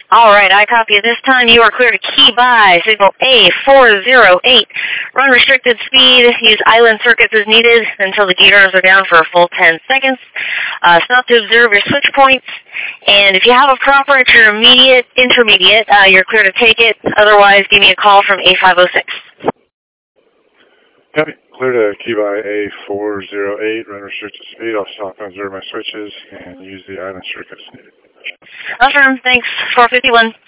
All right, I copy. At this time, you are clear to key by signal A408. Run restricted speed. Use island circuits as needed until the gears are down for a full 10 seconds. Stop to observe your switch points. And if you have a proper at your intermediate, you're clear to take it. Otherwise, give me a call from A506. Copy. Clear to key by A408. Run restricted speed. I'll stop and observe my switches and use the island circuits needed. Affirm. Thanks. 451.